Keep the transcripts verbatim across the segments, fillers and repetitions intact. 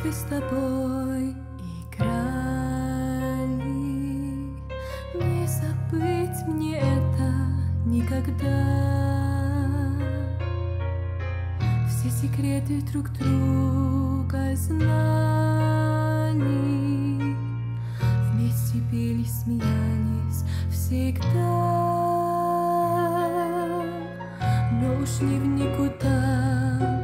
годы с тобой играли, не забыть мне это никогда. Все секреты друг друга знали, вместе пели, смеялись всегда. Но уж не в никуда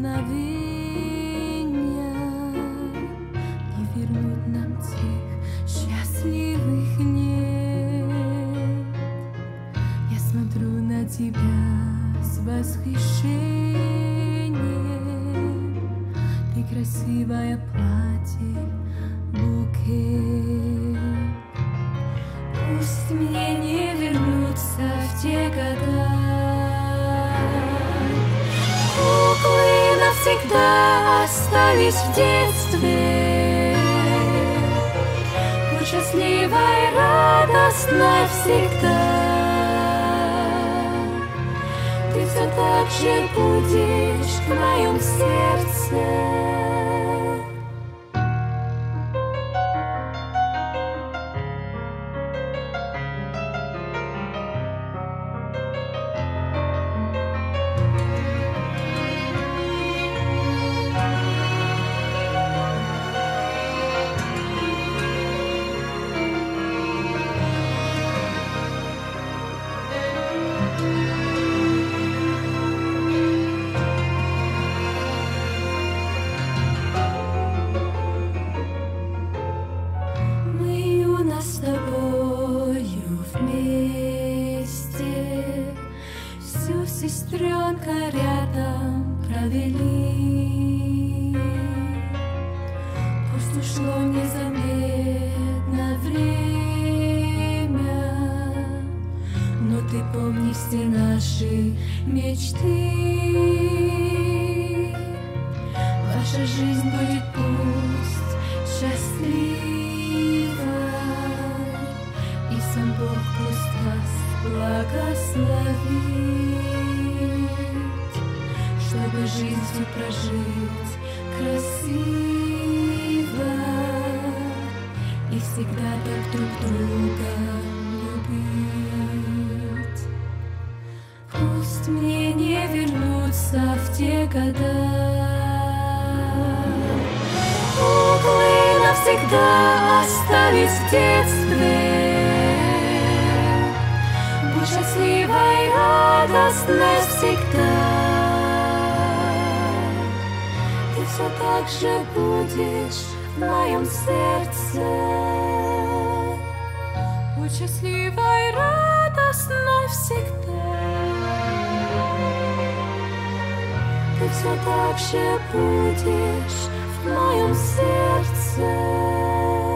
мгновенья не вернут нам тех счастливых лет. Я смотрю на тебя с восхищением. Ты красивое платье, букет. Пусть мне не вернуться в те года. Куклы навсегда остались в детстве. Будь счастливой, радостной всегда. Ты все так же будешь в моем сердце. С тобою вместе всю сестренка рядом провели. Пусть ушло незаметно время, но ты помни все наши мечты. Ваша жизнь будет пусть счастлива, и сам Бог пусть вас благословит, чтобы жизнь всю прожить красиво и всегда так друг друга любить. Пусть мне не вернуться в те года. Куклы навсегда остались в детстве. Будь счастливой, радостной всегда. Ты все так же будешь в моем сердце. Будь счастливой, радостной всегда. Ты все так же будешь в моем сердце.